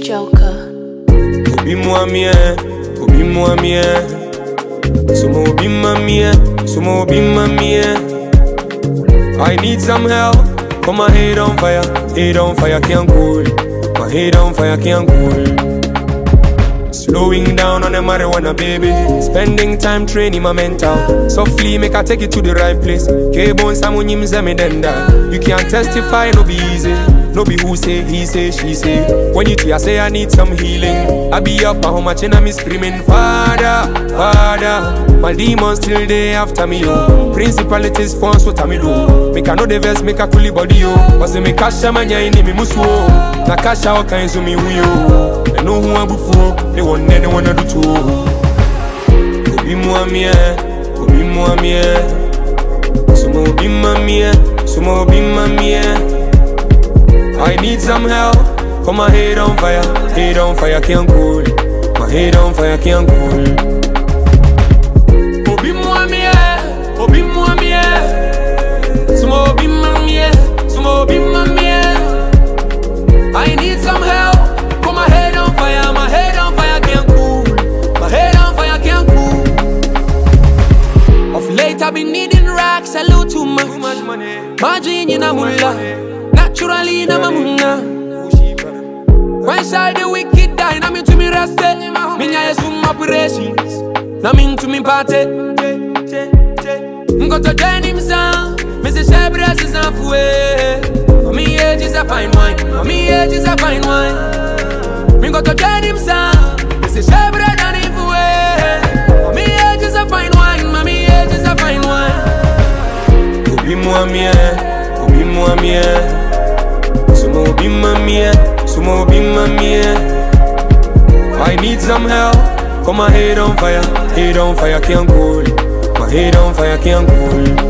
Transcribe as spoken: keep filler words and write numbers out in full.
Joker. Obi moi mien, obi moi mien. Sumo obi ma mien, sumo obi ma mien. I need some help. Put my head on fire, head on fire can't cool. My head on fire can't cool. Slowing down on the marijuana, baby. Spending time training my mental. Softly make I take it to the right place. K-Bone Samunyim Zemidenda. You can't testify, no be easy. No be who say, he say, she say. When you I say I need some healing. I be up at home, I and me screaming, Father, Father. My demons still there after me, yo. Principalities forms what I me do. Make I know the verse, make a coolie body, yo. Was me kasha manya in me musu. Na kasha all kinds of me, yo. I know who I'm before. They want anyone to do too. Obi moi mien, obi moi mien. Sumo obi ma mien, sumo obi ma mien. I need some help. Put my head on fire, head on fire can't cool. My head on fire can't cool. Obi moi mien, obi moi mien. Sumo obi ma mien, sumo obi ma mien. I need some help. Put my head on fire, my head on fire can't cool. My head on fire can't cool. Of late I've been needing racks, salute too much. Too much money. Margin in a mullah. Naturally in a mamuna. When shall the wicked die? Na me to me rest. Me nya some operations. Na me to me party. Go to join him son. Me say Shebras is not fue. Me age is a fine wine. Me age is a fine wine. Me go to join him son. Me say Shebras and him fue. Me age is a fine wine. Me age is a fine wine. Obi moi mien, obi moi mien. Sumo obi ma mien, sumo obi ma mien. I need some help. Put my head on fire, head on fire can't cool. My head on fire can't cool.